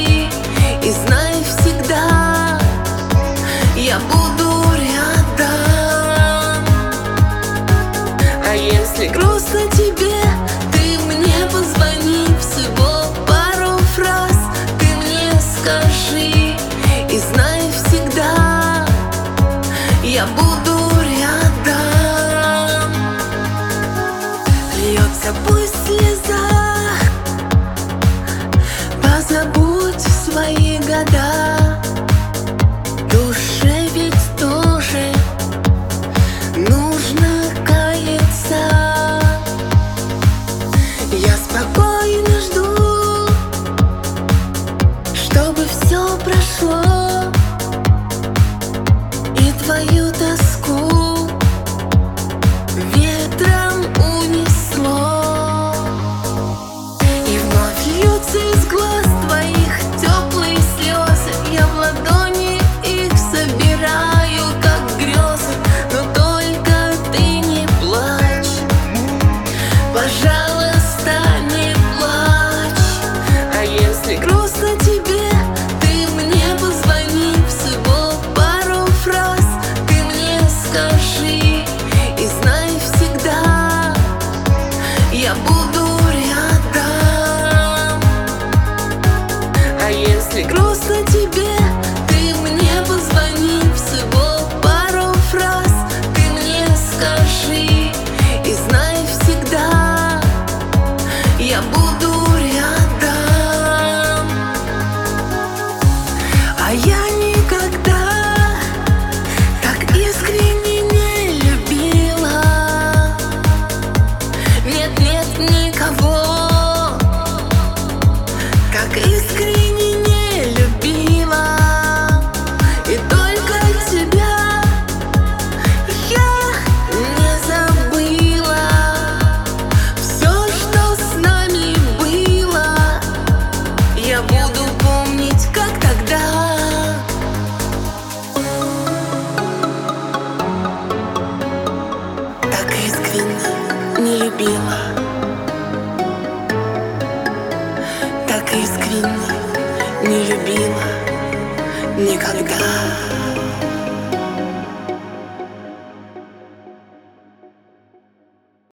и знай всегда, я буду рядом. А если грустно тебе, ты мне позвони, всего пару фраз ты мне скажи, и знай всегда, я буду рядом. Льется пусть слеза, позабудь свои года. Душе ведь тоже нужно каяться. Я спокойно жду, чтобы все прошло, и твою тоску ветром унесло. И вновь льются из глаз твоих теплые слезы, я в ладони их собираю, как грезы. Но только ты не плачь, пожалуйста, не плачь. А если грустно тебе, ты мне позвони, всего пару фраз ты мне скажи, и знай всегда, я буду рядом. А если грустно тебе, ты мне позвони, всего пару фраз ты мне скажи, и знай всегда, я буду рядом. А я никогда так искренне не любила. Нет, нет никого так искренне не любила. И только тебя я не забыла. Все, что с нами было, я буду помнить, как тогда. Так искренне не любила, так искренне не любила никогда.